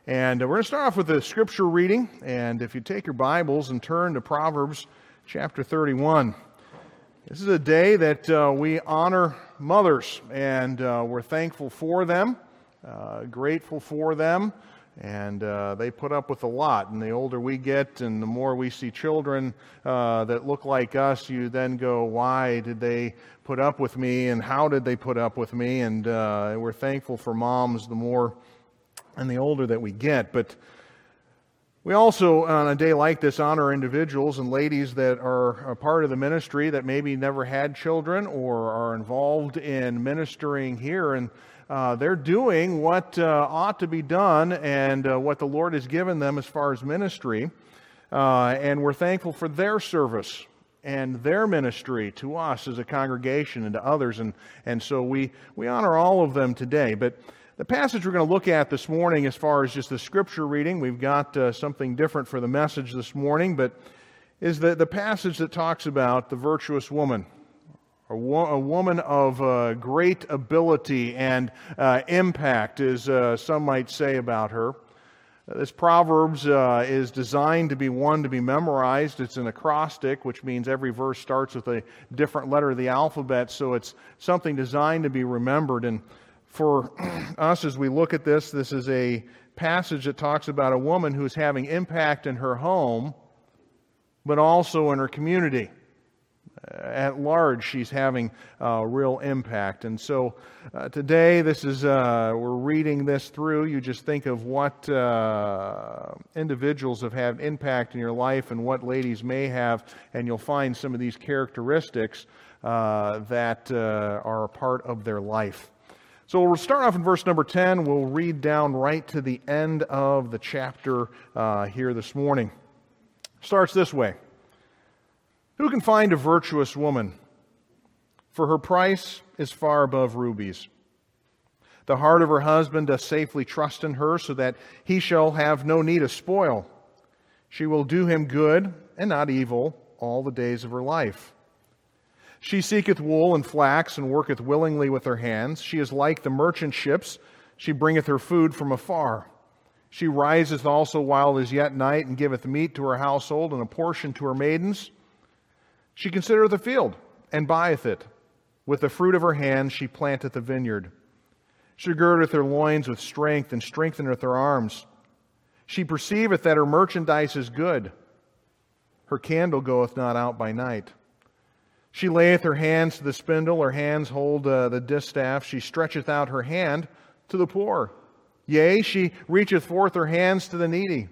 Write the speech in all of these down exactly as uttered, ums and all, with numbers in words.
And uh, we're going to start off with a scripture reading. And if you take your Bibles and turn to Proverbs chapter thirty-one. This is a day that uh, we honor mothers, and uh, we're thankful for them, uh, grateful for them, and uh, they put up with a lot. And the older we get and the more we see children uh, that look like us, you then go, why did they put up with me, and how did they put up with me? And uh, we're thankful for moms the more and the older that we get. But we also, on a day like this, honor individuals and ladies that are a part of the ministry that maybe never had children or are involved in ministering here, and uh, they're doing what uh, ought to be done and uh, what the Lord has given them as far as ministry, uh, and we're thankful for their service and their ministry to us as a congregation and to others, and, and so we, we honor all of them today. But the passage we're going to look at this morning, as far as just the scripture reading, we've got uh, something different for the message this morning, but is the, the passage that talks about the virtuous woman, a, wo- a woman of uh, great ability and uh, impact, as uh, some might say about her. Uh, this Proverbs uh, is designed to be one to be memorized. It's an acrostic, which means every verse starts with a different letter of the alphabet, so it's something designed to be remembered. And for us, as we look at this, this is a passage that talks about a woman who's having impact in her home, but also in her community. At large, she's having uh, real impact. And so uh, today, this is uh, we're reading this through. You just think of what uh, individuals have had impact in your life and what ladies may have, and you'll find some of these characteristics uh, that uh, are a part of their life. So we'll start off in verse number ten. We'll read down right to the end of the chapter uh, here this morning. Starts this way. Who can find a virtuous woman? For her price is far above rubies. The heart of her husband doth safely trust in her, so that he shall have no need of spoil. She will do him good and not evil all the days of her life. She seeketh wool and flax, and worketh willingly with her hands. She is like the merchant ships. She bringeth her food from afar. She riseth also while it is yet night, and giveth meat to her household, and a portion to her maidens. She considereth the field, and buyeth it. With the fruit of her hands she planteth a vineyard. She girdeth her loins with strength, and strengtheneth her arms. She perceiveth that her merchandise is good. Her candle goeth not out by night. She layeth her hands to the spindle, her hands hold uh, the distaff. She stretcheth out her hand to the poor. Yea, she reacheth forth her hands to the needy.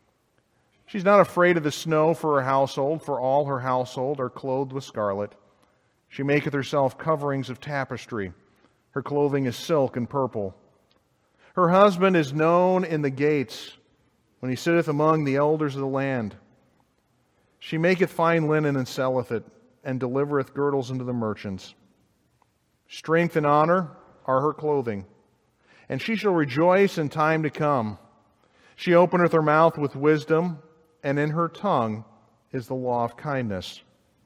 She's not afraid of the snow for her household, for all her household are clothed with scarlet. She maketh herself coverings of tapestry. Her clothing is silk and purple. Her husband is known in the gates, when he sitteth among the elders of the land. She maketh fine linen and selleth it, and delivereth girdles unto the merchants. Strength and honor are her clothing, and she shall rejoice in time to come. She openeth her mouth with wisdom, and in her tongue is the law of kindness.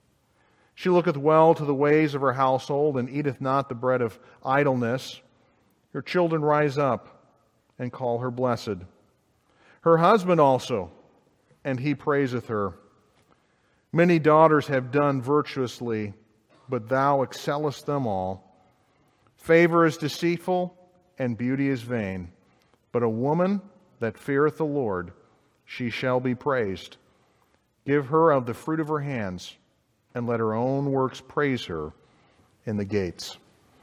She looketh well to the ways of her household, and eateth not the bread of idleness. Her children rise up and call her blessed. Her husband also, and he praiseth her. Many daughters have done virtuously, but thou excellest them all. Favor is deceitful, and beauty is vain. But a woman that feareth the Lord, she shall be praised. Give her of the fruit of her hands, and let her own works praise her in the gates.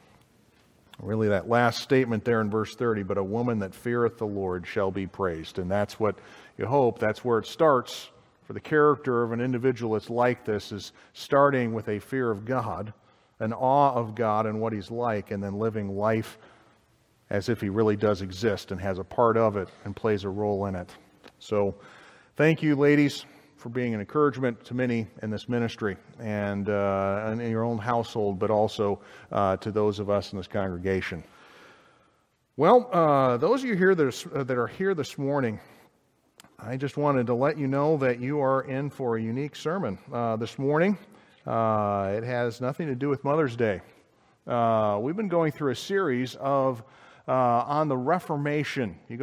Really, that last statement there in verse thirty, but a woman that feareth the Lord shall be praised. And that's what you hope, that's where it starts. For the character of an individual that's like this is starting with a fear of God, an awe of God and what He's like, and then living life as if He really does exist and has a part of it and plays a role in it. So, thank you, ladies, for being an encouragement to many in this ministry and, uh, and in your own household, but also uh, to those of us in this congregation. Well, uh, those of you here that are, that are here this morning, I just wanted to let you know that you are in for a unique sermon uh, this morning. Uh, it has nothing to do with Mother's Day. Uh, we've been going through a series of uh, on the Reformation. You go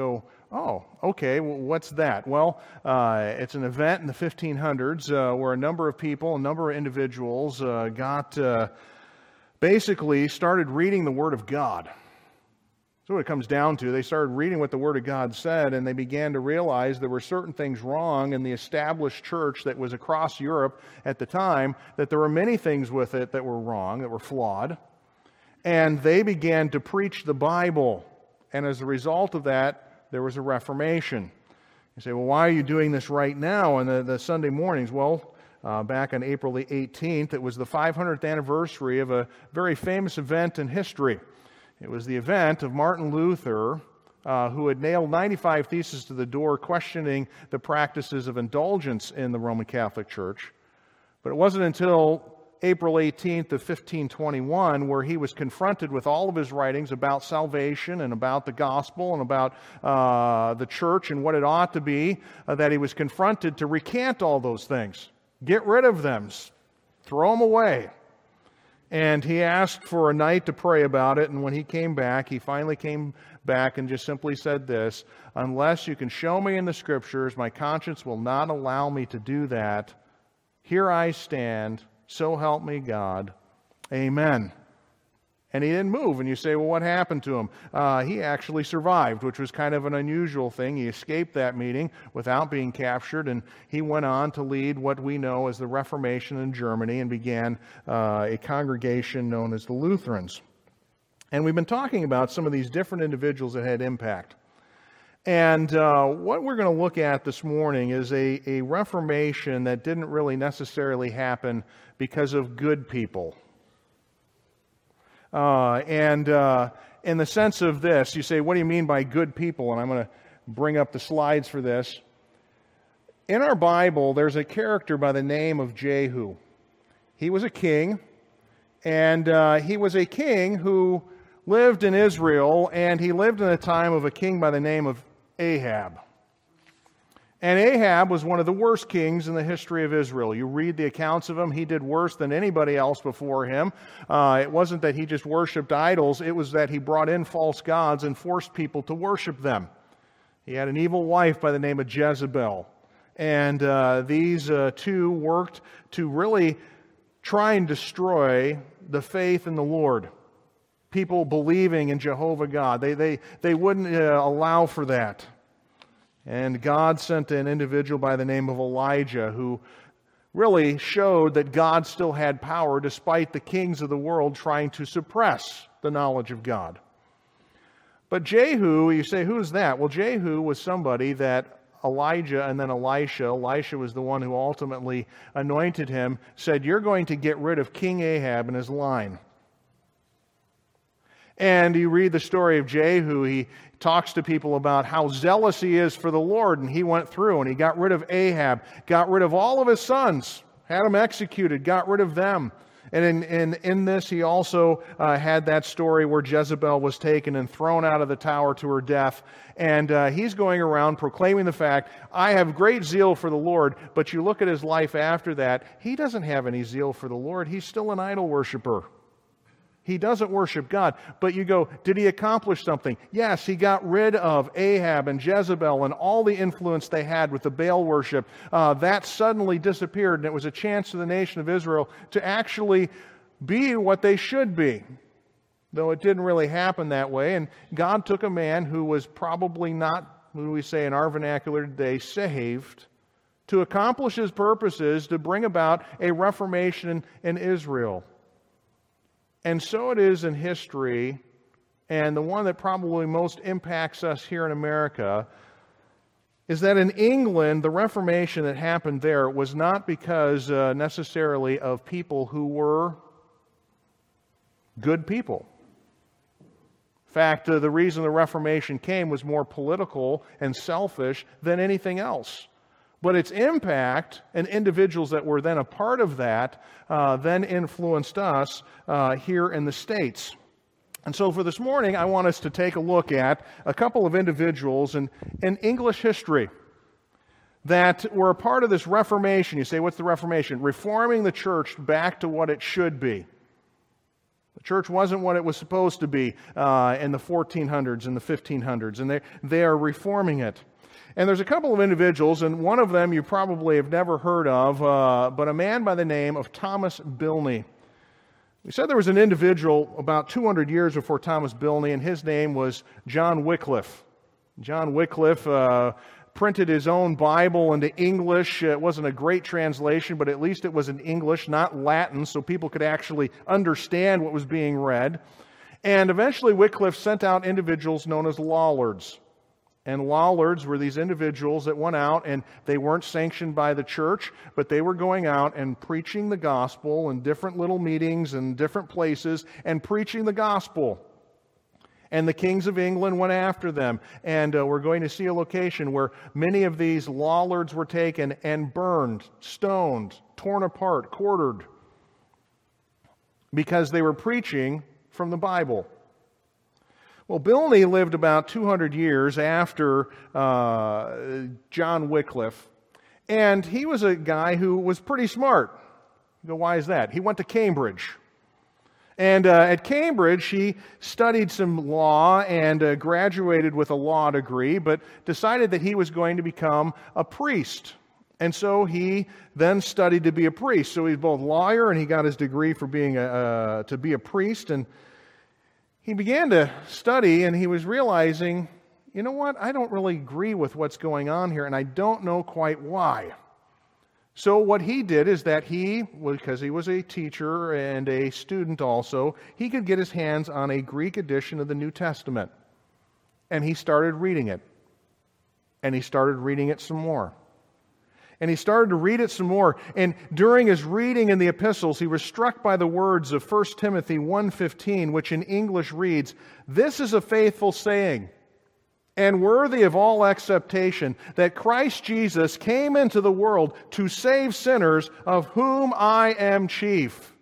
Oh, okay, well, what's that? Well, uh, it's an event in the fifteen hundreds uh, where a number of people, a number of individuals uh, got, uh, basically started reading the Word of God. That's what it comes down to. They started reading what the Word of God said, and they began to realize there were certain things wrong in the established church that was across Europe at the time, that there were many things with it that were wrong, that were flawed. And they began to preach the Bible. And as a result of that, there was a Reformation. You say, well, why are you doing this right now on the, the Sunday mornings? Well, uh, back on April the eighteenth, it was the five hundredth anniversary of a very famous event in history. It was the event of Martin Luther, uh, who had nailed ninety-five theses to the door, questioning the practices of indulgence in the Roman Catholic Church. But it wasn't until April eighteenth of fifteen twenty-one, where he was confronted with all of his writings about salvation and about the gospel and about uh, the church and what it ought to be, uh, that he was confronted to recant all those things. Get rid of them. Throw them away. And he asked for a night to pray about it, and when he came back, he finally came back and just simply said this: unless you can show me in the Scriptures, my conscience will not allow me to do that. Here I stand. So help me God. Amen. And he didn't move. And you say, well, what happened to him? Uh, he actually survived, which was kind of an unusual thing. He escaped that meeting without being captured, and he went on to lead what we know as the Reformation in Germany and began uh, a congregation known as the Lutherans. And we've been talking about some of these different individuals that had impact. And uh, what we're going to look at this morning is a, a Reformation that didn't really necessarily happen because of good people. Uh, and uh, in the sense of this, you say, what do you mean by good people? And I'm going to bring up the slides for this. In our Bible, there's a character by the name of Jehu. He was a king, and uh, he was a king who lived in Israel, and he lived in a time of a king by the name of Ahab. And Ahab was one of the worst kings in the history of Israel. You read the accounts of him, he did worse than anybody else before him. Uh, it wasn't that he just worshipped idols, it was that he brought in false gods and forced people to worship them. He had an evil wife by the name of Jezebel. And uh, these uh, two worked to really try and destroy the faith in the Lord. People believing in Jehovah God. They, they, they wouldn't uh, allow for that. And God sent an individual by the name of Elijah who really showed that God still had power despite the kings of the world trying to suppress the knowledge of God. But Jehu, you say, who's that? Well, Jehu was somebody that Elijah and then Elisha, Elisha was the one who ultimately anointed him, said, you're going to get rid of King Ahab and his line. And you read the story of Jehu, he talks to people about how zealous he is for the Lord, and he went through and he got rid of Ahab, got rid of all of his sons, had them executed, got rid of them. And in, in, in this, he also uh, had that story where Jezebel was taken and thrown out of the tower to her death. And uh, he's going around proclaiming the fact, I have great zeal for the Lord, but you look at his life after that, he doesn't have any zeal for the Lord. He's still an idol worshiper. He doesn't worship God. But you go, did he accomplish something? Yes, he got rid of Ahab and Jezebel and all the influence they had with the Baal worship. Uh, that suddenly disappeared, and it was a chance to the nation of Israel to actually be what they should be. Though it didn't really happen that way. And God took a man who was probably not, what do we say in our vernacular today, saved, to accomplish his purposes, to bring about a reformation in Israel. And so it is in history, and the one that probably most impacts us here in America is that in England, the Reformation that happened there was not because uh, necessarily of people who were good people. In fact, uh, the reason the Reformation came was more political and selfish than anything else. But its impact and individuals that were then a part of that uh, then influenced us uh, here in the States. And so for this morning, I want us to take a look at a couple of individuals in, in English history that were a part of this Reformation. You say, what's the Reformation? Reforming the church back to what it should be. The church wasn't what it was supposed to be uh, in the fourteen hundreds and the fifteen hundreds, and they, they are reforming it. And there's a couple of individuals, and one of them you probably have never heard of, uh, but a man by the name of Thomas Bilney. We said there was an individual about two hundred years before Thomas Bilney, and his name was John Wycliffe. John Wycliffe uh, printed his own Bible into English. It wasn't a great translation, but at least it was in English, not Latin, so people could actually understand what was being read. And eventually Wycliffe sent out individuals known as Lollards. And Lollards were these individuals that went out, and they weren't sanctioned by the church, but they were going out and preaching the gospel in different little meetings and different places and preaching the gospel. And the kings of England went after them. And uh, we're going to see a location where many of these Lollards were taken and burned, stoned, torn apart, quartered, because they were preaching from the Bible. Well, Bilney lived about two hundred years after uh, John Wycliffe. And he was a guy who was pretty smart. You go, why is that? He went to Cambridge. And uh, at Cambridge, he studied some law and uh, graduated with a law degree, but decided that he was going to become a priest. And so he then studied to be a priest. So he's both lawyer, and he got his degree for being a, uh, to be a priest. And he began to study, and he was realizing, you know what, I don't really agree with what's going on here, and I don't know quite why. So what he did is that he, because he was a teacher and a student also, he could get his hands on a Greek edition of the New Testament. And he started reading it. And he started reading it some more. And he started to read it some more. And during his reading in the epistles, he was struck by the words of First Timothy one fifteen, which in English reads, "This is a faithful saying, and worthy of all acceptation, that Christ Jesus came into the world to save sinners, of whom I am chief."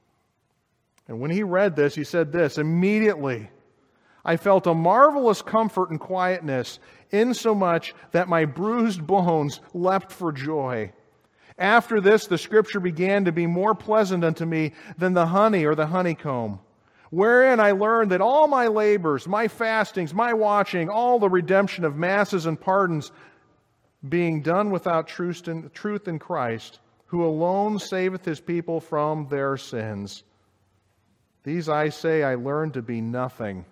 And when he read this, he said this, "Immediately I felt a marvelous comfort and quietness, insomuch that my bruised bones leapt for joy. After this, the Scripture began to be more pleasant unto me than the honey or the honeycomb, wherein I learned that all my labors, my fastings, my watching, all the redemption of masses and pardons, being done without truth in, truth in Christ, who alone saveth his people from their sins. These I say I learned to be nothing.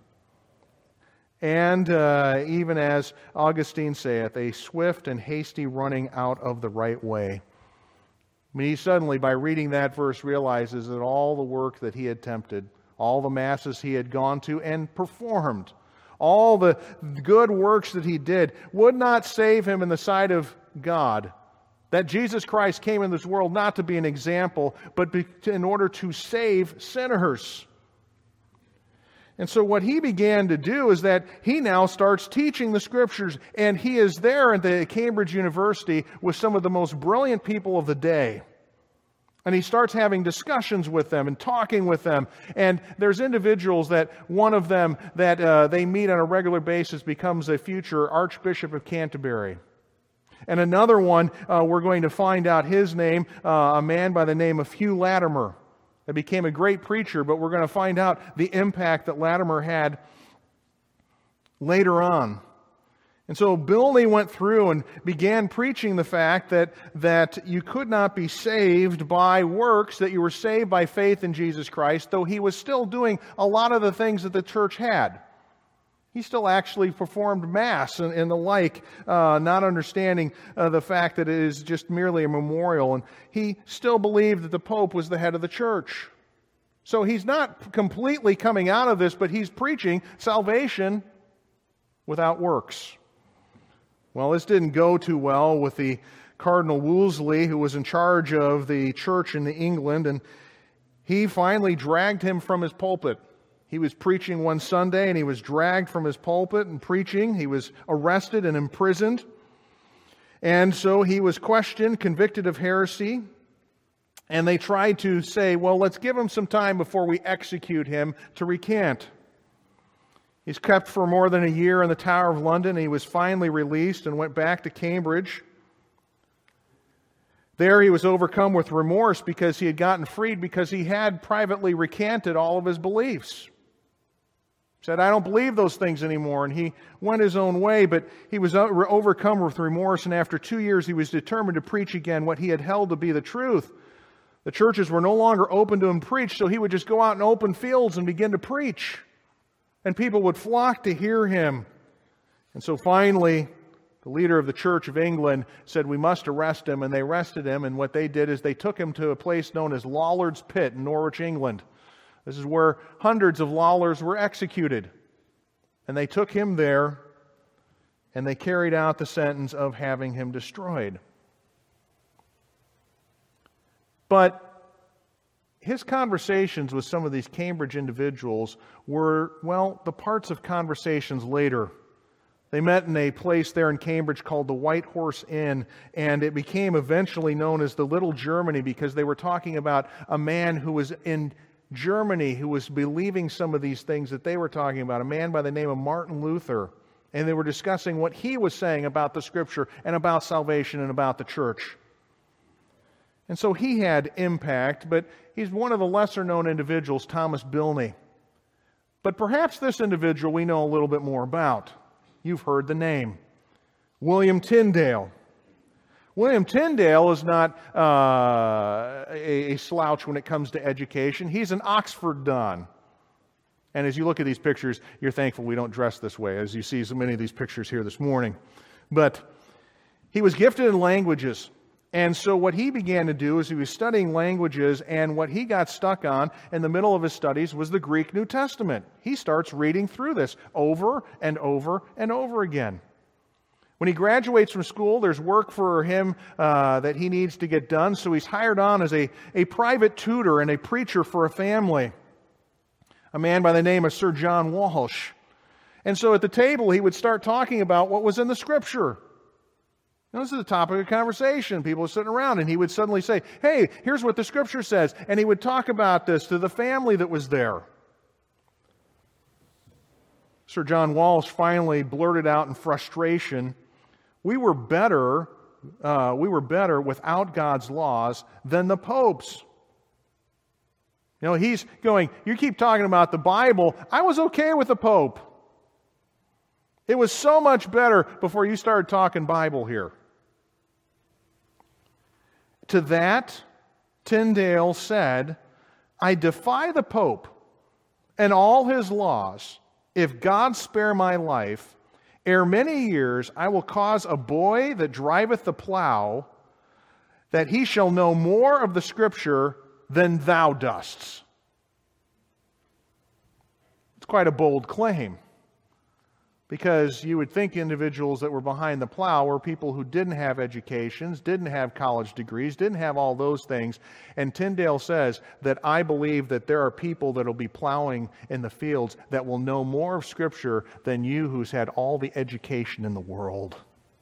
And uh, even as Augustine saith, a swift and hasty running out of the right way." I mean, he suddenly, by reading that verse, realizes that all the work that he had attempted, all the masses he had gone to and performed, all the good works that he did, would not save him in the sight of God. That Jesus Christ came in this world not to be an example, but in order to save sinners. And so what he began to do is that he now starts teaching the Scriptures, and he is there at the Cambridge University with some of the most brilliant people of the day. And he starts having discussions with them and talking with them. And there's individuals that one of them that uh, they meet on a regular basis becomes a future Archbishop of Canterbury. And another one, uh, we're going to find out his name, uh, a man by the name of Hugh Latimer. That became a great preacher, but we're going to find out the impact that Latimer had later on. And so Bilney went through and began preaching the fact that, that you could not be saved by works, that you were saved by faith in Jesus Christ, though he was still doing a lot of the things that the church had. He still actually performed Mass and, and the like, uh, not understanding uh, the fact that it is just merely a memorial. And he still believed that the Pope was the head of the church. So he's not completely coming out of this, but he's preaching salvation without works. Well, this didn't go too well with the Cardinal Wolsey, who was in charge of the church in England, and he finally dragged him from his pulpit. He was preaching one Sunday, and he was dragged from his pulpit and preaching. He was arrested and imprisoned. And so he was questioned, convicted of heresy. And they tried to say, well, let's give him some time before we execute him to recant. He's kept for more than a year in the Tower of London. He was finally released and went back to Cambridge. There he was overcome with remorse because he had gotten freed, because he had privately recanted all of his beliefs. He said, I don't believe those things anymore, and he went his own way, but he was overcome with remorse, and after two years he was determined to preach again what he had held to be the truth. The churches were no longer open to him to preach, so he would just go out in open fields and begin to preach. And people would flock to hear him. And so finally, the leader of the Church of England said, we must arrest him, and they arrested him, and what they did is they took him to a place known as Lollard's Pit in Norwich, England. This is where hundreds of Lollards were executed. And they took him there, and they carried out the sentence of having him destroyed. But his conversations with some of these Cambridge individuals were, well, the parts of conversations later. They met in a place there in Cambridge called the White Horse Inn, and it became eventually known as the Little Germany because they were talking about a man who was in Germany who was believing some of these things that they were talking about, a man by the name of Martin Luther. And they were discussing what he was saying about the Scripture and about salvation and about the church. And so he had impact, but he's one of the lesser-known individuals, Thomas Bilney. But perhaps this individual we know a little bit more about. You've heard the name. William Tyndale. William Tyndale is not uh, a, a slouch when it comes to education. He's an Oxford Don. And as you look at these pictures, you're thankful we don't dress this way, as you see so many of these pictures here this morning. But he was gifted in languages. And so what he began to do is he was studying languages, and what he got stuck on in the middle of his studies was the Greek New Testament. He starts reading through this over and over and over again. When he graduates from school, there's work for him uh, that he needs to get done, so he's hired on as a, a private tutor and a preacher for a family, a man by the name of Sir John Walsh. And so at the table, he would start talking about what was in the Scripture. Now, this is the topic of conversation. People were sitting around, and he would suddenly say, hey, here's what the Scripture says. And he would talk about this to the family that was there. Sir John Walsh finally blurted out in frustration, we were better, uh, we were better without God's laws than the popes. You know, he's going, you keep talking about the Bible. I was okay with the Pope. It was so much better before you started talking Bible here. To that, Tyndale said, I defy the Pope and all his laws. If God spare my life, ere many years I will cause a boy that driveth the plow, that he shall know more of the Scripture than thou dost. It's quite a bold claim, because you would think individuals that were behind the plow were people who didn't have educations, didn't have college degrees, didn't have all those things. And Tyndale says that I believe that there are people that will be plowing in the fields that will know more of Scripture than you who's had all the education in the world.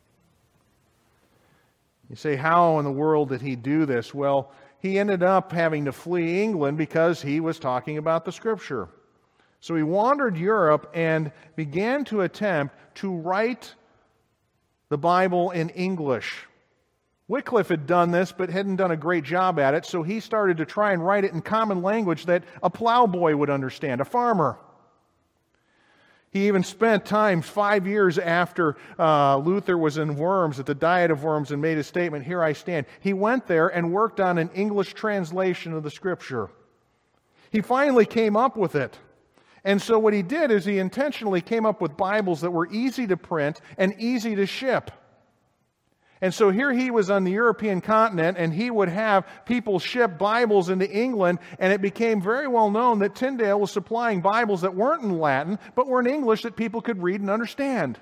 You say, how in the world did he do this? Well, he ended up having to flee England because he was talking about the Scripture. So he wandered Europe and began to attempt to write the Bible in English. Wycliffe had done this, but hadn't done a great job at it, so he started to try and write it in common language that a plowboy would understand, a farmer. He even spent time, five years after uh, Luther was in Worms, at the Diet of Worms, and made a statement, here I stand. He went there and worked on an English translation of the Scripture. He finally came up with it. And so what he did is he intentionally came up with Bibles that were easy to print and easy to ship. And so here he was on the European continent, and he would have people ship Bibles into England, and it became very well known that Tyndale was supplying Bibles that weren't in Latin, but were in English that people could read and understand.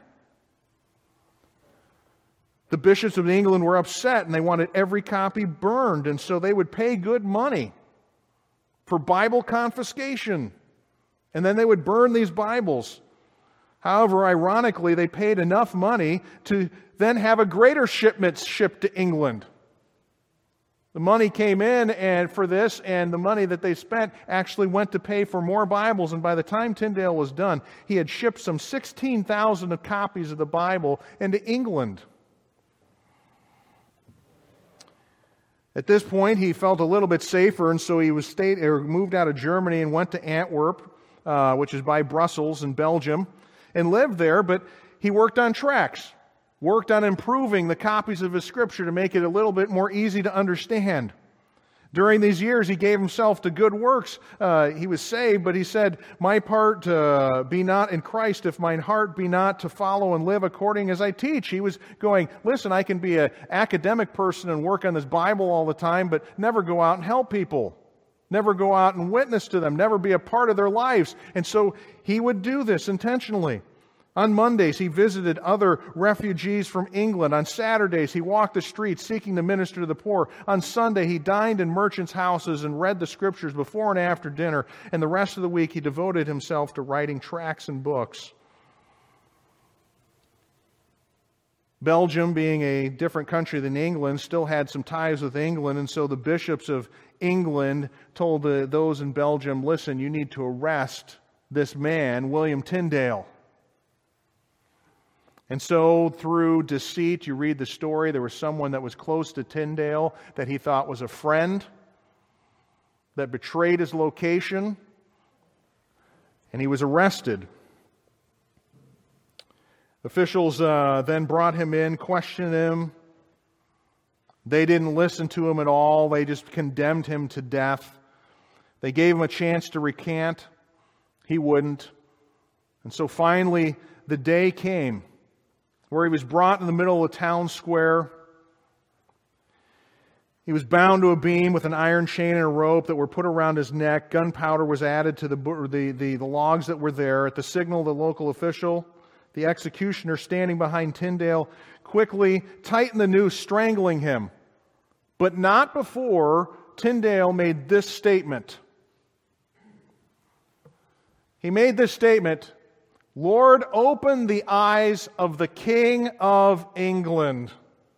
The bishops of England were upset, and they wanted every copy burned, and so they would pay good money for Bible confiscation. And then they would burn these Bibles. However, ironically, they paid enough money to then have a greater shipment shipped to England. The money came in and for this, and the money that they spent actually went to pay for more Bibles. And by the time Tyndale was done, he had shipped some sixteen thousand copies of the Bible into England. At this point, he felt a little bit safer, and so he was stayed, or moved out of Germany and went to Antwerp, uh, which is by Brussels in Belgium, and lived there, but he worked on tracts, worked on improving the copies of his Scripture to make it a little bit more easy to understand. During these years, he gave himself to good works. Uh, he was saved, but he said, "My part uh, be not in Christ, if mine heart be not to follow and live according as I teach." He was going, listen, I can be an academic person and work on this Bible all the time, but never go out and help people. Never go out and witness to them. Never be a part of their lives. And so he would do this intentionally. On Mondays, he visited other refugees from England. On Saturdays, he walked the streets seeking to minister to the poor. On Sunday, he dined in merchants' houses and read the Scriptures before and after dinner. And the rest of the week, he devoted himself to writing tracts and books. Belgium, being a different country than England, still had some ties with England, and so the bishops of England told the, those in Belgium, listen, you need to arrest this man, William Tyndale. And so through deceit, you read the story, there was someone that was close to Tyndale that he thought was a friend, that betrayed his location, and he was arrested. Officials uh, then brought him in, questioned him. They didn't listen to him at all. They just condemned him to death. They gave him a chance to recant. He wouldn't. And so finally, the day came where he was brought in the middle of the town square. He was bound to a beam with an iron chain and a rope that were put around his neck. Gunpowder was added to the, the, the, the logs that were there. At the signal of the local official, the executioner standing behind Tyndale quickly tightened the noose, strangling him. But not before Tyndale made this statement. He made this statement, "Lord, open the eyes of the King of England."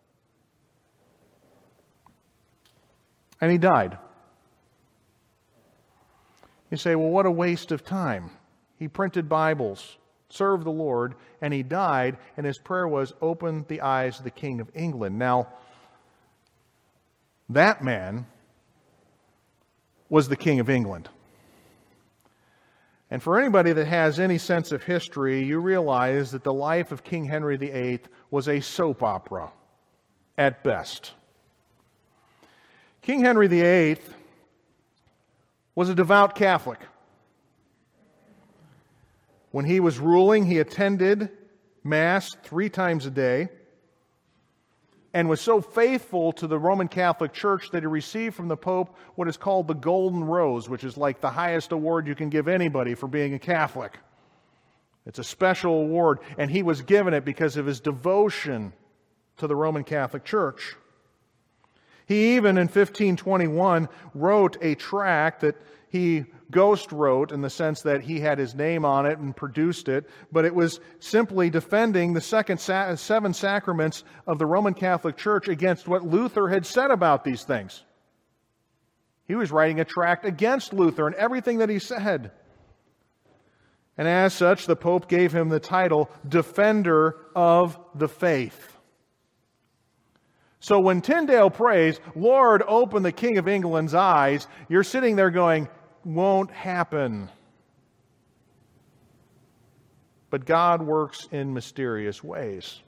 And he died. You say, well, what a waste of time. He printed Bibles, served the Lord, and he died, and his prayer was, open the eyes of the King of England. Now, that man was the King of England. And for anybody that has any sense of history, you realize that the life of King Henry the Eighth was a soap opera, at best. King Henry the Eighth was a devout Catholic. When he was ruling, he attended Mass three times a day and was so faithful to the Roman Catholic Church that he received from the Pope what is called the Golden Rose, which is like the highest award you can give anybody for being a Catholic. It's a special award, and he was given it because of his devotion to the Roman Catholic Church. He even, in fifteen twenty-one, wrote a tract that he ghost wrote in the sense that he had his name on it and produced it, but it was simply defending the second sa- seven sacraments of the Roman Catholic Church against what Luther had said about these things. He was writing a tract against Luther and everything that he said. And as such, the Pope gave him the title Defender of the Faith. So when Tyndale prays, "Lord, open the King of England's eyes," you're sitting there going, won't happen. But God works in mysterious ways.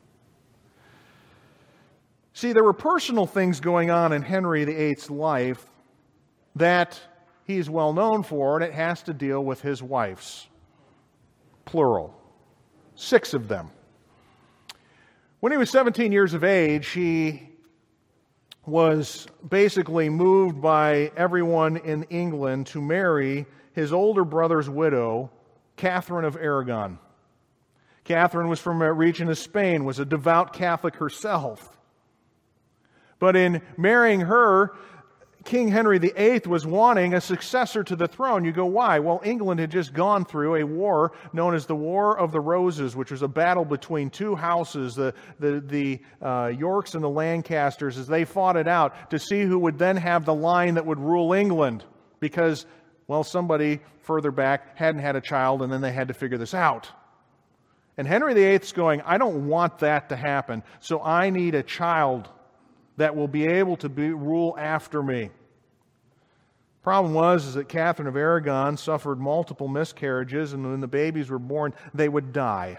See, there were personal things going on in Henry the Eighth's life that he's well known for, and it has to deal with his wives. Plural. Six of them. When he was seventeen years of age, he was basically moved by everyone in England to marry his older brother's widow, Catherine of Aragon. Catherine was from a region of Spain, was a devout Catholic herself. But in marrying her, King Henry the Eighth was wanting a successor to the throne. You go, why? Well, England had just gone through a war known as the War of the Roses, which was a battle between two houses, the, the, the uh, Yorks and the Lancasters, as they fought it out to see who would then have the line that would rule England. Because, well, somebody further back hadn't had a child, and then they had to figure this out. And Henry the Eighth's going, I don't want that to happen, so I need a child that will be able to be, rule after me. Problem was is that Catherine of Aragon suffered multiple miscarriages, and when the babies were born, they would die.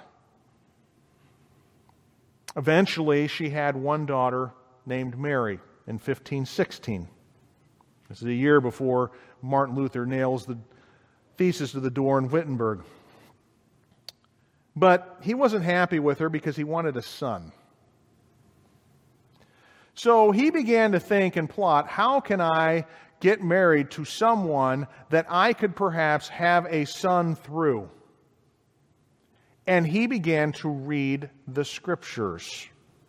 Eventually, she had one daughter named Mary in fifteen sixteen. This is a year before Martin Luther nails the thesis to the door in Wittenberg. But he wasn't happy with her because he wanted a son. So he began to think and plot, how can I get married to someone that I could perhaps have a son through? And he began to read the Scriptures.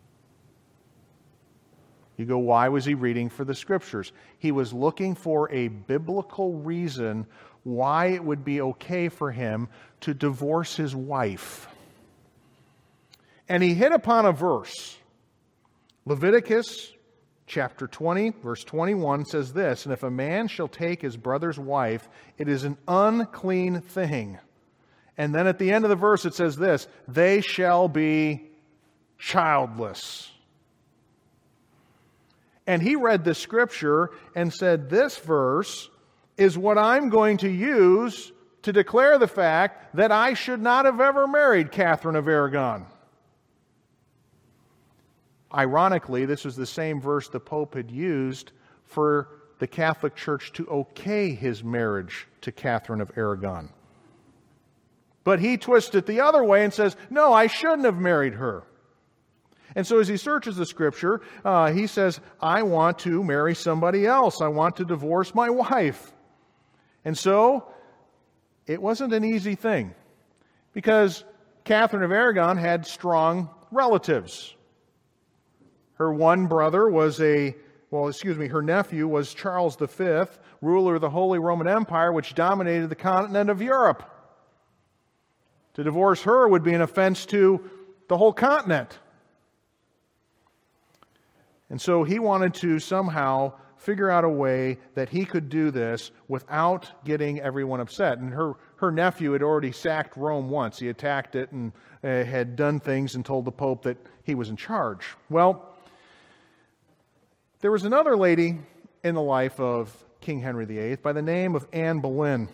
You go, why was he reading for the Scriptures? He was looking for a biblical reason why it would be okay for him to divorce his wife. And he hit upon a verse. Leviticus chapter twenty, verse twenty-one says this, "And if a man shall take his brother's wife, it is an unclean thing." And then at the end of the verse it says this, "They shall be childless." And he read the Scripture and said, this verse is what I'm going to use to declare the fact that I should not have ever married Catherine of Aragon. Ironically, this was the same verse the Pope had used for the Catholic Church to okay his marriage to Catherine of Aragon. But he twists it the other way and says, no, I shouldn't have married her. And so as he searches the Scripture, uh, he says, I want to marry somebody else. I want to divorce my wife. And so it wasn't an easy thing, because Catherine of Aragon had strong relatives. Her one brother was a, well, excuse me, her nephew was Charles the Fifth, ruler of the Holy Roman Empire, which dominated the continent of Europe. To divorce her would be an offense to the whole continent. And so he wanted to somehow figure out a way that he could do this without getting everyone upset. And her, her nephew had already sacked Rome once. He attacked it and uh, had done things and told the Pope that he was in charge. Well, there was another lady in the life of King Henry the Eighth by the name of Anne Boleyn.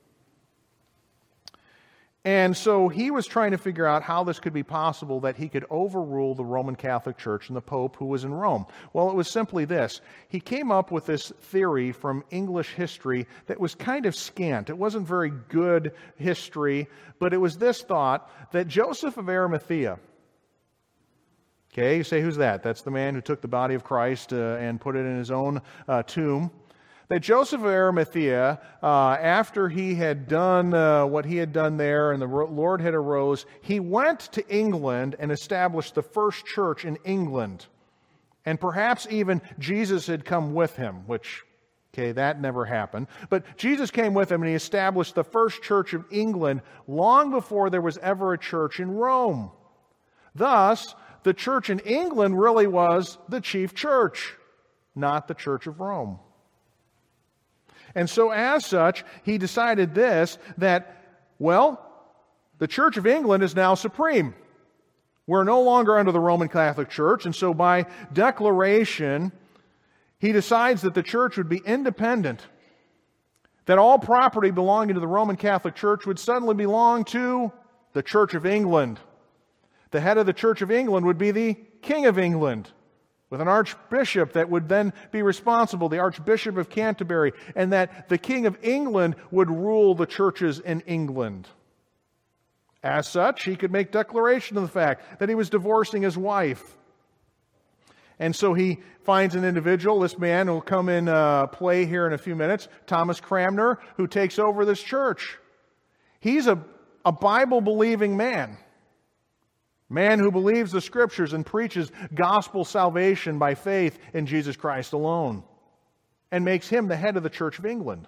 And so he was trying to figure out how this could be possible that he could overrule the Roman Catholic Church and the Pope who was in Rome. Well, it was simply this. He came up with this theory from English history that was kind of scant. It wasn't very good history, but it was this thought that Joseph of Arimathea, okay, you say, who's that? That's the man who took the body of Christ uh, and put it in his own uh, tomb. That Joseph of Arimathea, uh, after he had done uh, what he had done there and the Lord had arose, he went to England and established the first church in England. And perhaps even Jesus had come with him, which, okay, that never happened. But Jesus came with him and he established the first church of England long before there was ever a church in Rome. Thus, the church in England really was the chief church, not the Church of Rome. And so as such, he decided this, that, well, the Church of England is now supreme. We're no longer under the Roman Catholic Church, and so by declaration, he decides that the church would be independent, that all property belonging to the Roman Catholic Church would suddenly belong to the Church of England. The head of the Church of England would be the King of England, with an archbishop that would then be responsible, the Archbishop of Canterbury, and that the King of England would rule the churches in England. As such, he could make declaration of the fact that he was divorcing his wife. And so he finds an individual, this man who will come in uh, play here in a few minutes, Thomas Cranmer, who takes over this church. He's a, a Bible-believing man. Man who believes the Scriptures and preaches gospel salvation by faith in Jesus Christ alone, and makes him the head of the Church of England.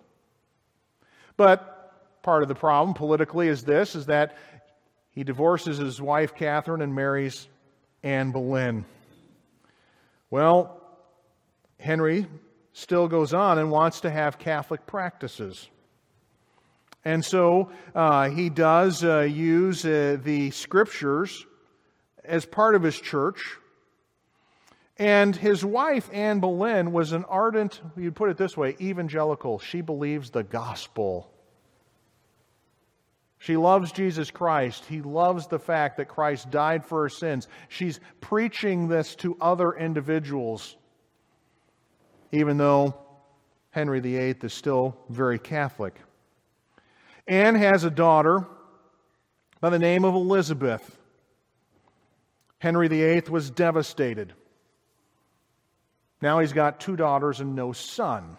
But part of the problem politically is this, is that he divorces his wife Catherine and marries Anne Boleyn. Well, Henry still goes on and wants to have Catholic practices. And so uh, he does uh, use uh, the Scriptures as part of his church. And his wife, Anne Boleyn, was an ardent, you'd put it this way, evangelical. She believes the gospel. She loves Jesus Christ. He loves the fact that Christ died for her sins. She's preaching this to other individuals, even though Henry the Eighth is still very Catholic. Anne has a daughter by the name of Elizabeth. Henry the Eighth was devastated. Now he's got two daughters and no son.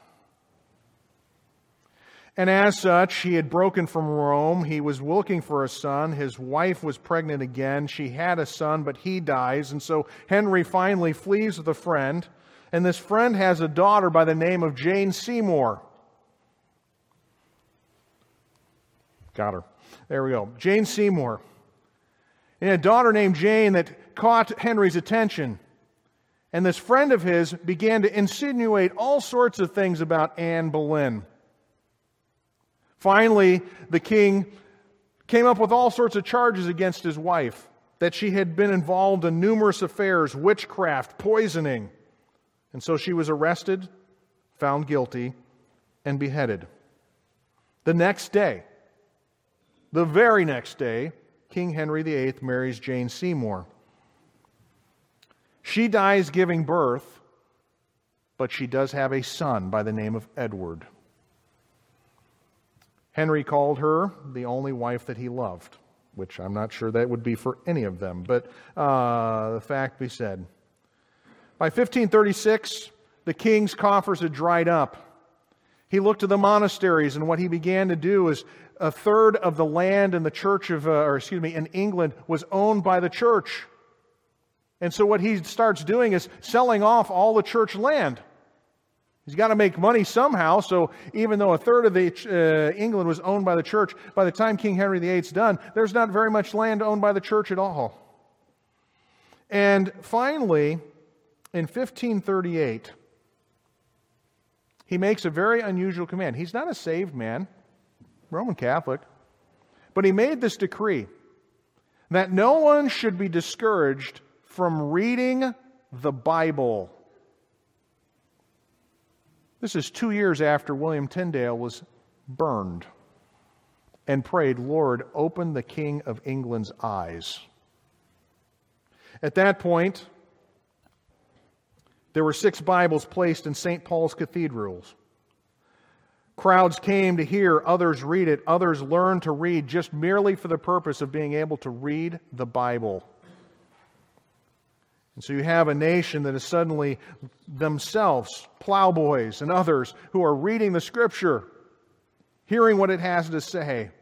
And as such, he had broken from Rome. He was looking for a son. His wife was pregnant again. She had a son, but he dies. And so Henry finally flees with a friend. And this friend has a daughter by the name of Jane Seymour. Got her. There we go. Jane Seymour. And a daughter named Jane that caught Henry's attention. And this friend of his began to insinuate all sorts of things about Anne Boleyn. Finally, the king came up with all sorts of charges against his wife, that she had been involved in numerous affairs, witchcraft, poisoning. And so she was arrested, found guilty, and beheaded. The next day, the very next day, King Henry the Eighth marries Jane Seymour. She dies giving birth, but she does have a son by the name of Edward. Henry called her the only wife that he loved, which I'm not sure that would be for any of them, but uh, the fact be said. By fifteen thirty-six, the king's coffers had dried up. He looked to the monasteries, and what he began to do is a third of the land in the church of, uh, or excuse me, in England was owned by the church. And so what he starts doing is selling off all the church land. He's got to make money somehow, so even though a third of the, uh, England was owned by the church, by the time King Henry the Eighth's done, there's not very much land owned by the church at all. And finally, in fifteen thirty-eight, he makes a very unusual command. He's not a saved man, Roman Catholic, but he made this decree that no one should be discouraged from reading the Bible. This is two years after William Tyndale was burned and prayed, "Lord, open the King of England's eyes." At that point, there were six Bibles placed in Saint Paul's cathedrals. Crowds came to hear others read it. Others learned to read just merely for the purpose of being able to read the Bible. And so you have a nation that is suddenly themselves, plowboys and others, who are reading the Scripture, hearing what it has to say. It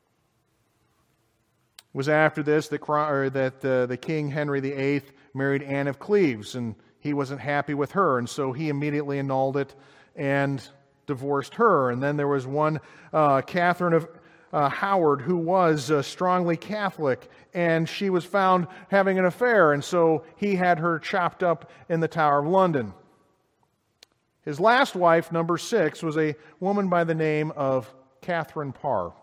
was after this that, or that uh, the King Henry the Eighth married Anne of Cleves, and he wasn't happy with her, and so he immediately annulled it and divorced her. And then there was one, uh, Catherine of Uh, Howard, who was uh, strongly Catholic, and she was found having an affair, and so he had her chopped up in the Tower of London. His last wife, number six, was a woman by the name of Catherine Parr.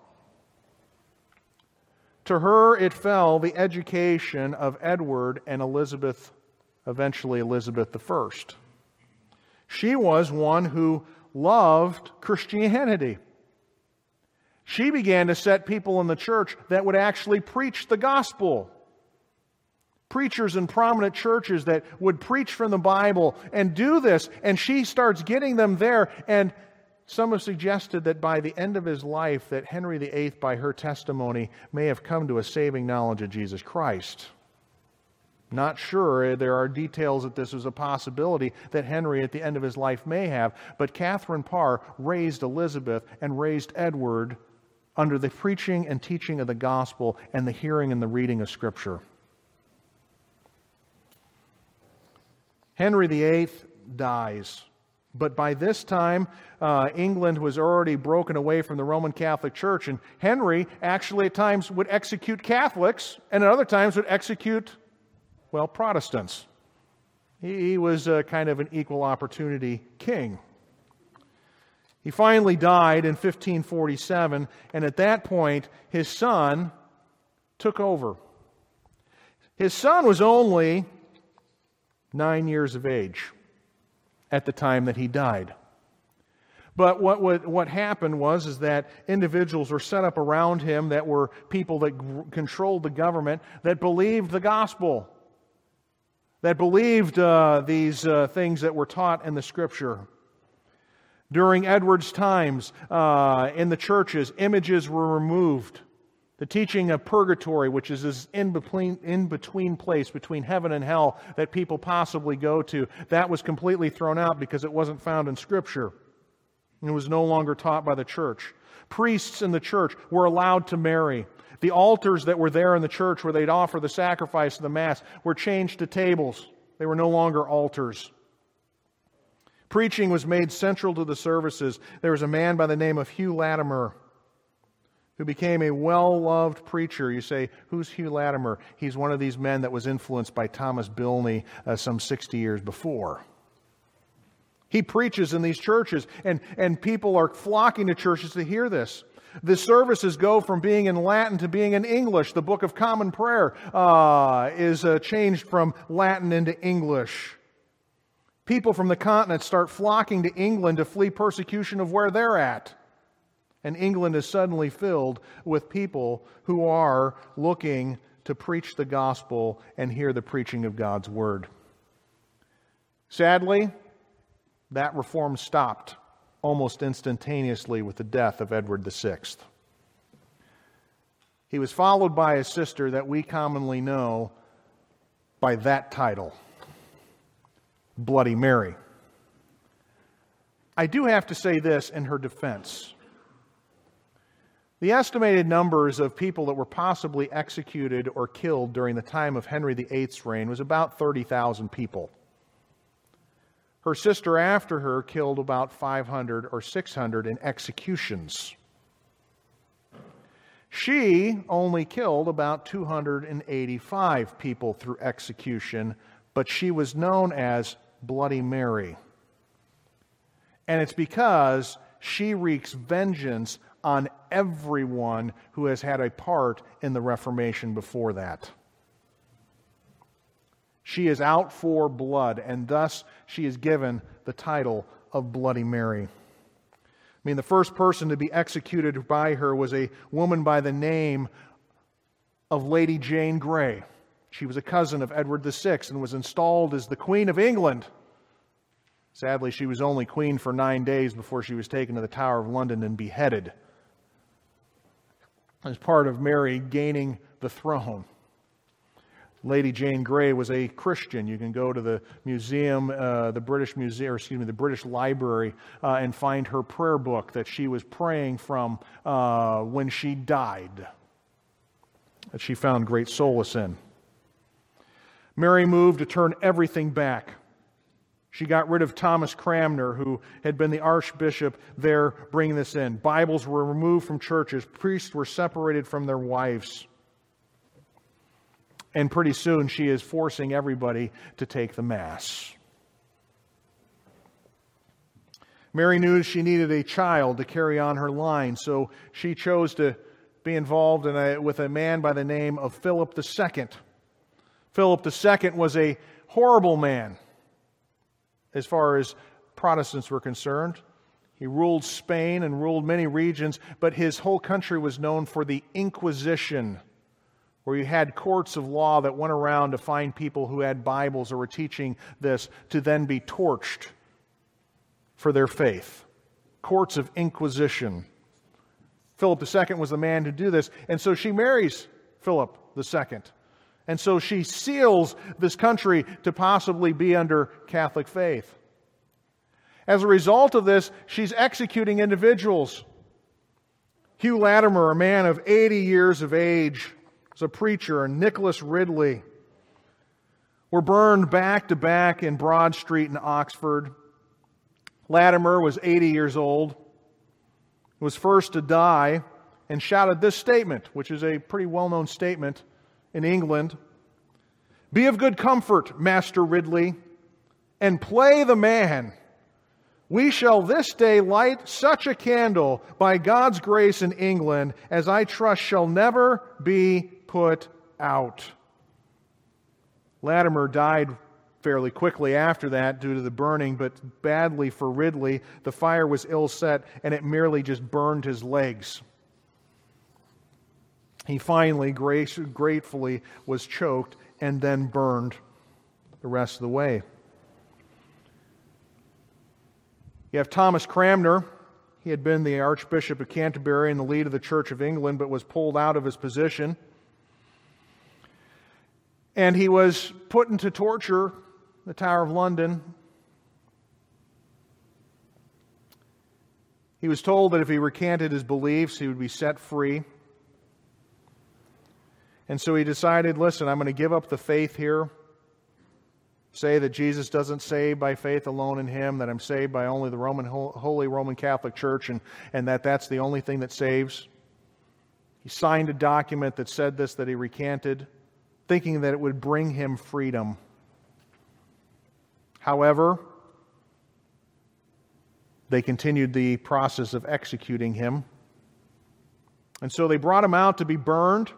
To her it fell the education of Edward and Elizabeth, eventually Elizabeth the First. She was one who loved Christianity. She began to set people in the church that would actually preach the gospel. Preachers in prominent churches that would preach from the Bible and do this, and she starts getting them there. And some have suggested that by the end of his life, that Henry the Eighth, by her testimony, may have come to a saving knowledge of Jesus Christ. Not sure. There are details that this was a possibility that Henry at the end of his life may have. But Catherine Parr raised Elizabeth and raised Edward under the preaching and teaching of the gospel and the hearing and the reading of Scripture. Henry the Eighth dies. But by this time, uh, England was already broken away from the Roman Catholic Church, and Henry actually at times would execute Catholics, and at other times would execute, well, Protestants. He, he was a kind of an equal opportunity king. He finally died in fifteen forty-seven, and at that point, his son took over. His son was only nine years of age at the time that he died. But what, what, what happened was is that individuals were set up around him that were people that g- controlled the government, that believed the gospel, that believed uh, these uh, things that were taught in the Scripture. During Edward's times uh, in the churches, images were removed. The teaching of purgatory, which is this in-between, in-between place between heaven and hell that people possibly go to, that was completely thrown out because it wasn't found in Scripture. It was no longer taught by the church. Priests in the church were allowed to marry. The altars that were there in the church where they'd offer the sacrifice of the Mass were changed to tables. They were no longer altars. Preaching was made central to the services. There was a man by the name of Hugh Latimer who became a well-loved preacher. You say, who's Hugh Latimer? He's one of these men that was influenced by Thomas Bilney uh, some sixty years before. He preaches in these churches, and, and people are flocking to churches to hear this. The services go from being in Latin to being in English. The Book of Common Prayer uh, is uh, changed from Latin into English. People from the continent start flocking to England to flee persecution of where they're at. And England is suddenly filled with people who are looking to preach the gospel and hear the preaching of God's Word. Sadly, that reform stopped almost instantaneously with the death of Edward the Sixth. He was followed by a sister that we commonly know by that title, Bloody Mary. I do have to say this in her defense. The estimated numbers of people that were possibly executed or killed during the time of Henry the Eighth's reign was about thirty thousand people. Her sister after her killed about five hundred or six hundred in executions. She only killed about two hundred eighty-five people through execution, but she was known as Bloody Mary. And it's because she wreaks vengeance on everyone who has had a part in the Reformation before that. She is out for blood, and thus she is given the title of Bloody Mary. I mean, the first person to be executed by her was a woman by the name of Lady Jane Grey. She was a cousin of Edward the Sixth and was installed as the Queen of England. Sadly, she was only queen for nine days before she was taken to the Tower of London and beheaded as part of Mary gaining the throne. Lady Jane Grey was a Christian. You can go to the museum, uh, the British Museum, or excuse me, the British Library, uh, and find her prayer book that she was praying from uh, when she died, that she found great solace in. Mary moved to turn everything back. She got rid of Thomas Cranmer, who had been the archbishop there bringing this in. Bibles were removed from churches. Priests were separated from their wives. And pretty soon she is forcing everybody to take the Mass. Mary knew she needed a child to carry on her line, so she chose to be involved in a, with a man by the name of Philip the Second. Philip the Second was a horrible man as far as Protestants were concerned. He ruled Spain and ruled many regions, but his whole country was known for the Inquisition, where you had courts of law that went around to find people who had Bibles or were teaching this to then be torched for their faith. Courts of Inquisition. Philip the Second was the man to do this, and so she marries Philip the Second. And so she seals this country to possibly be under Catholic faith. As a result of this, she's executing individuals. Hugh Latimer, a man of eighty years of age, was a preacher, and Nicholas Ridley were burned back to back in Broad Street in Oxford. Latimer was eighty years old, was first to die, and shouted this statement, which is a pretty well-known statement in England. "Be of good comfort, Master Ridley, and play the man. We shall this day light such a candle by God's grace in England as I trust shall never be put out." Latimer died fairly quickly after that due to the burning, but badly for Ridley. The fire was ill set, and it merely just burned his legs. He finally, grace, gratefully, was choked and then burned the rest of the way. You have Thomas Cranmer. He had been the Archbishop of Canterbury and the lead of the Church of England, but was pulled out of his position. And he was put into torture in the Tower of London. He was told that if he recanted his beliefs, he would be set free. And so he decided, listen, I'm going to give up the faith here. Say that Jesus doesn't save by faith alone in Him, that I'm saved by only the Roman Holy Roman Catholic Church, and, and that that's the only thing that saves. He signed a document that said this, that he recanted, thinking that it would bring him freedom. However, they continued the process of executing him. And so they brought him out to be burned.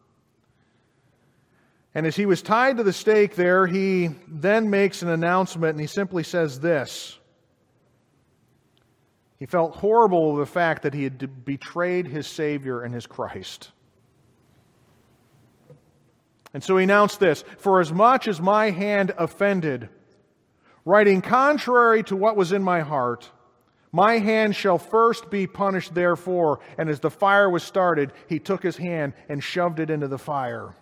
And as he was tied to the stake there, he then makes an announcement, and he simply says this. He felt horrible over the fact that he had betrayed his Savior and his Christ. And so he announced this, "For as much as my hand offended, writing contrary to what was in my heart, my hand shall first be punished therefore." And as the fire was started, he took his hand and shoved it into the fire.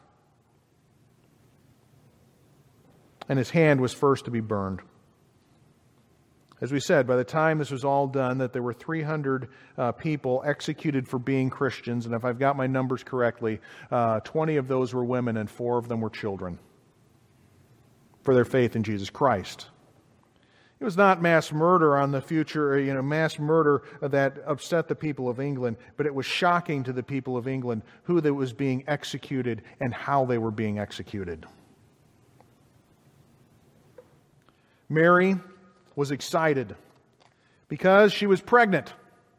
And his hand was first to be burned. As we said, by the time this was all done, that there were three hundred uh, people executed for being Christians, and if I've got my numbers correctly, uh, twenty of those were women and four of them were children for their faith in Jesus Christ. It was not mass murder on the future, you know, mass murder that upset the people of England, but it was shocking to the people of England who that was being executed and how they were being executed. Mary was excited because she was pregnant.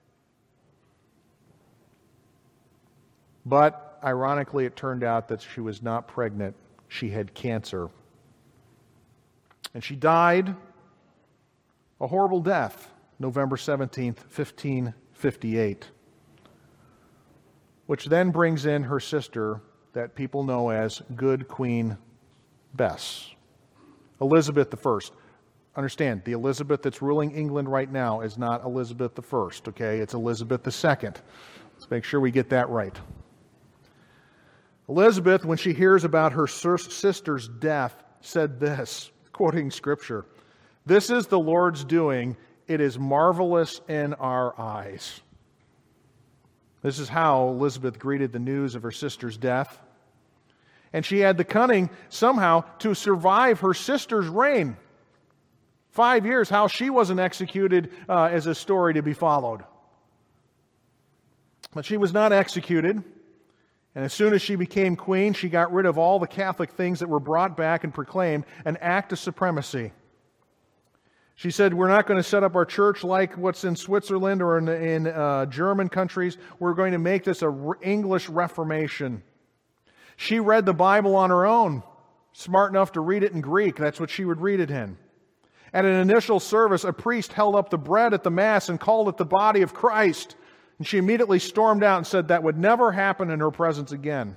But ironically, it turned out that she was not pregnant. She had cancer. And she died a horrible death, November seventeenth, fifteen fifty-eight. Which then brings in her sister that people know as Good Queen Bess, Elizabeth the First. Understand, the Elizabeth that's ruling England right now is not Elizabeth the First, okay? It's Elizabeth the Second. Let's make sure we get that right. Elizabeth, when she hears about her sister's death, said this, quoting Scripture, "This is the Lord's doing. It is marvelous in our eyes." This is how Elizabeth greeted the news of her sister's death. And she had the cunning somehow to survive her sister's reign. Five years, how she wasn't executed uh, is a story to be followed. But she was not executed. And as soon as she became queen, she got rid of all the Catholic things that were brought back and proclaimed an act of supremacy. She said, we're not going to set up our church like what's in Switzerland or in, in uh, German countries. We're going to make this an English Reformation. She read the Bible on her own, smart enough to read it in Greek. That's what she would read it in. At an initial service, a priest held up the bread at the Mass and called it the body of Christ. And she immediately stormed out and said that would never happen in her presence again.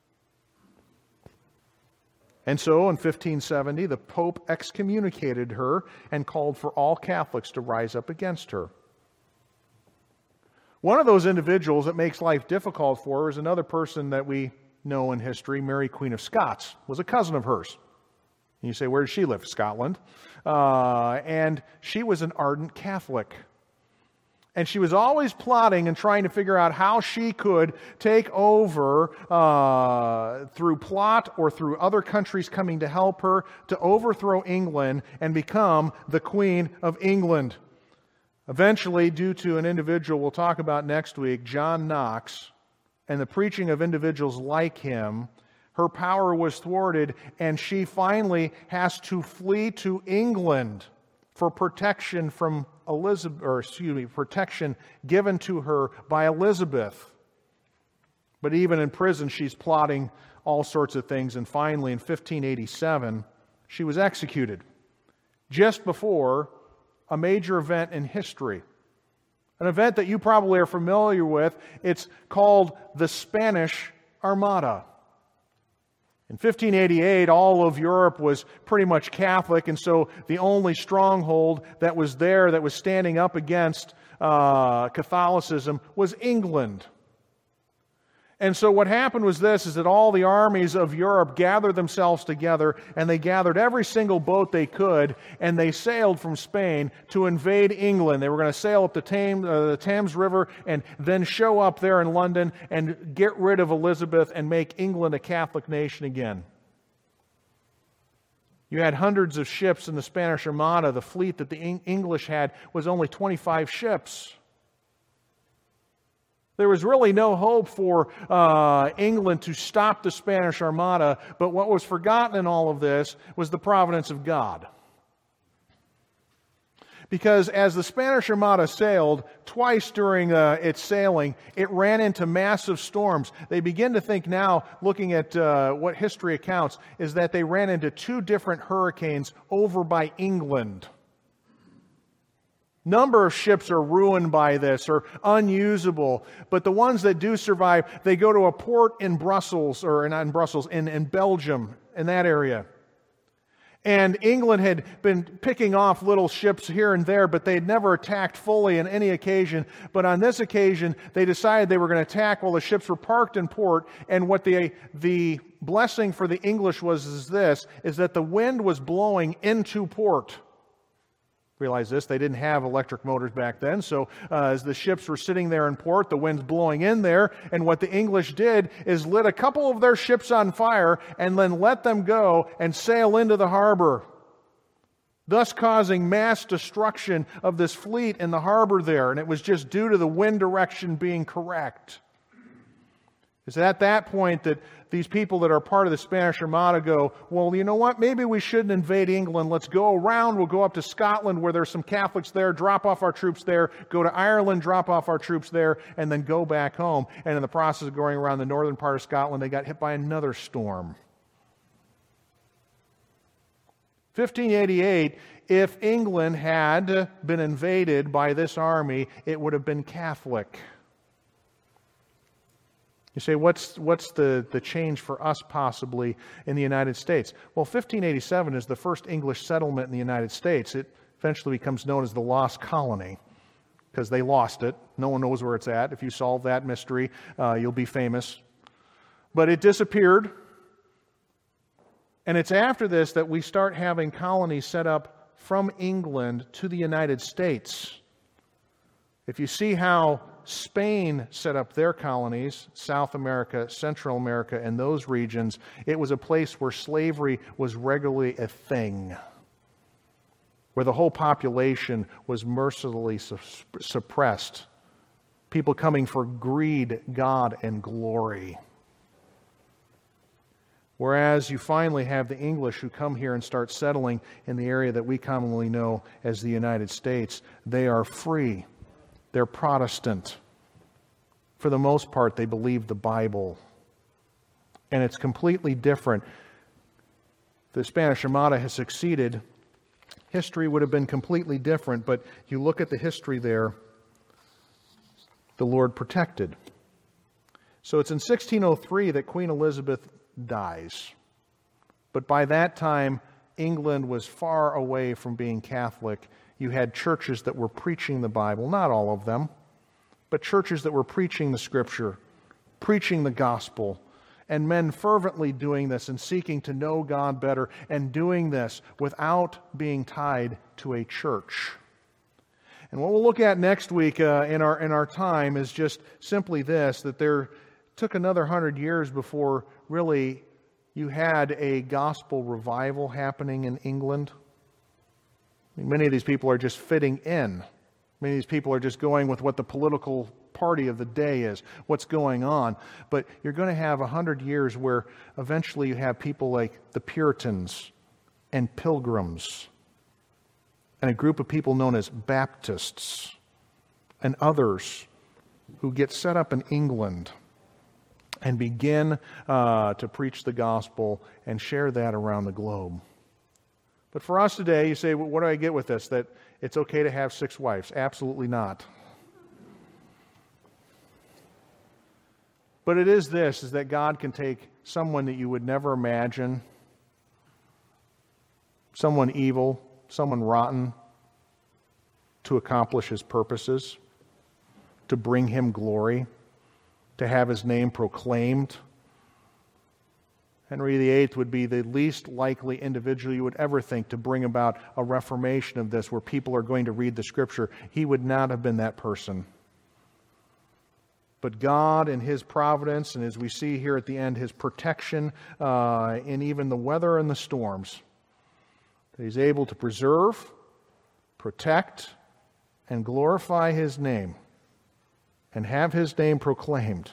And so in fifteen seventy, the Pope excommunicated her and called for all Catholics to rise up against her. One of those individuals that makes life difficult for her is another person that we know in history, Mary, Queen of Scots, was a cousin of hers. And you say, where did she live? Scotland. Uh, and she was an ardent Catholic. And she was always plotting and trying to figure out how she could take over uh, through plot or through other countries coming to help her to overthrow England and become the Queen of England. Eventually, due to an individual we'll talk about next week, John Knox, and the preaching of individuals like him, her power was thwarted, and she finally has to flee to England for protection from Elizabeth, or excuse me, protection given to her by Elizabeth. But even in prison, she's plotting all sorts of things, and finally, in fifteen eighty-seven, she was executed just before a major event in history. An event that you probably are familiar with. It's called the Spanish Armada. In fifteen eighty-eight, all of Europe was pretty much Catholic, and so the only stronghold that was there that was standing up against uh, Catholicism was England. And so what happened was this, is that all the armies of Europe gathered themselves together, and they gathered every single boat they could, and they sailed from Spain to invade England. They were going to sail up the Thames, uh, the Thames River and then show up there in London and get rid of Elizabeth and make England a Catholic nation again. You had hundreds of ships in the Spanish Armada. The fleet that the English had was only twenty-five ships. There was really no hope for uh, England to stop the Spanish Armada, but what was forgotten in all of this was the providence of God. Because as the Spanish Armada sailed, twice during uh, its sailing, it ran into massive storms. They begin to think now, looking at uh, what history accounts, is that they ran into two different hurricanes over by England. Number of ships are ruined by this or unusable, but the ones that do survive, they go to a port in Brussels, or not in Brussels, in, in Belgium, in that area. And England had been picking off little ships here and there, but they had never attacked fully on any occasion. But on this occasion, they decided they were going to attack while the ships were parked in port. And what the, the blessing for the English was is this, is that the wind was blowing into port. Realize this, they didn't have electric motors back then, so uh, as the ships were sitting there in port, the wind's blowing in there, and what the English did is lit a couple of their ships on fire and then let them go and sail into the harbor, thus causing mass destruction of this fleet in the harbor there, and it was just due to the wind direction being correct. It's at that point that these people that are part of the Spanish Armada go, well, you know what, maybe we shouldn't invade England. Let's go around. We'll go up to Scotland where there's some Catholics there, drop off our troops there, go to Ireland, drop off our troops there, and then go back home. And in the process of going around the northern part of Scotland, they got hit by another storm. fifteen eighty-eight, if England had been invaded by this army, it would have been Catholic. You say, what's, what's the, the change for us possibly in the United States? Well, fifteen eighty-seven is the first English settlement in the United States. It eventually becomes known as the Lost Colony because they lost it. No one knows where it's at. If you solve that mystery, uh, you'll be famous. But it disappeared. And it's after this that we start having colonies set up from England to the United States. If you see how Spain set up their colonies, South America, Central America, and those regions, it was a place where slavery was regularly a thing, where the whole population was mercilessly su- suppressed, people coming for greed, God, and glory. Whereas you finally have the English who come here and start settling in the area that we commonly know as the United States. They are free. They're Protestant. For the most part, they believe the Bible. And it's completely different. The Spanish Armada has succeeded. History would have been completely different, but you look at the history there, the Lord protected. So it's in sixteen oh three that Queen Elizabeth dies. But by that time, England was far away from being Catholic. You had churches that were preaching the Bible, not all of them, but churches that were preaching the Scripture, preaching the gospel, and men fervently doing this and seeking to know God better and doing this without being tied to a church. And what we'll look at next week uh, in our in our time is just simply this, that there took another hundred years before really you had a gospel revival happening in England. I mean, many of these people are just fitting in. Many of these people are just going with what the political party of the day is, what's going on. But you're going to have a hundred years where eventually you have people like the Puritans and Pilgrims and a group of people known as Baptists and others who get set up in England and begin uh, to preach the gospel and share that around the globe. But for us today, you say, well, what do I get with this? That it's okay to have six wives. Absolutely not. But it is this, is that God can take someone that you would never imagine, someone evil, someone rotten, to accomplish His purposes, to bring Him glory, to have His name proclaimed. Henry the Eighth would be the least likely individual you would ever think to bring about a reformation of this, where people are going to read the Scripture. He would not have been that person. But God, in His providence, and as we see here at the end, His protection uh, in even the weather and the storms, that He's able to preserve, protect, and glorify His name, and have His name proclaimed.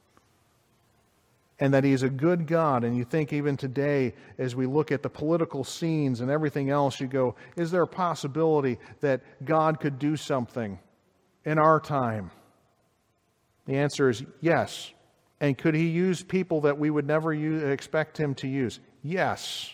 And that He is a good God. And you think even today, as we look at the political scenes and everything else, you go, is there a possibility that God could do something in our time? The answer is yes. And could He use people that we would never use, expect Him to use? Yes.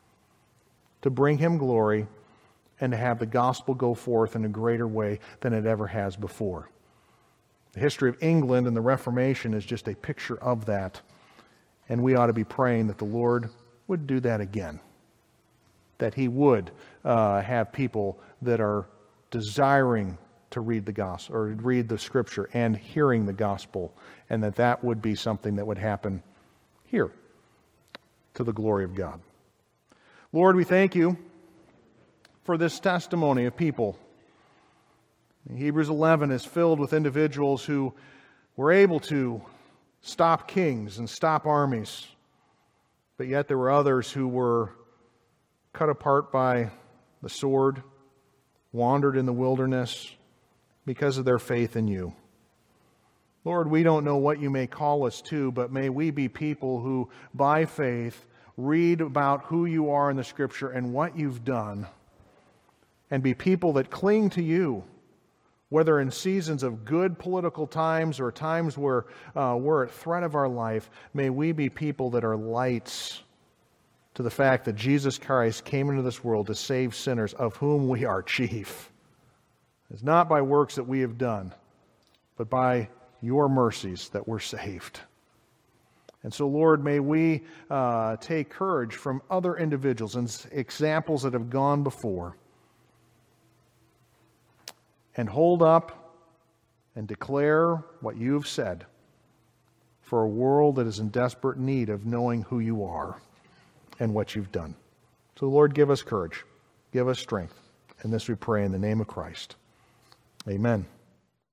To bring Him glory and to have the gospel go forth in a greater way than it ever has before. The history of England and the Reformation is just a picture of that. And we ought to be praying that the Lord would do that again. That He would uh, have people that are desiring to read the gospel, or read the Scripture and hearing the gospel, and that that would be something that would happen here to the glory of God. Lord, we thank You for this testimony of people. Hebrews eleven is filled with individuals who were able to stop kings and stop armies, but yet there were others who were cut apart by the sword, wandered in the wilderness because of their faith in You. Lord, we don't know what You may call us to, but may we be people who, by faith, read about who You are in the Scripture and what You've done, and be people that cling to You, whether in seasons of good political times or times where uh, we're at threat of our life. May we be people that are lights to the fact that Jesus Christ came into this world to save sinners, of whom we are chief. It's not by works that we have done, but by Your mercies that we're saved. And so, Lord, may we uh, take courage from other individuals and examples that have gone before, and hold up and declare what You've said for a world that is in desperate need of knowing who You are and what You've done. So, Lord, give us courage. Give us strength. And this we pray in the name of Christ. Amen.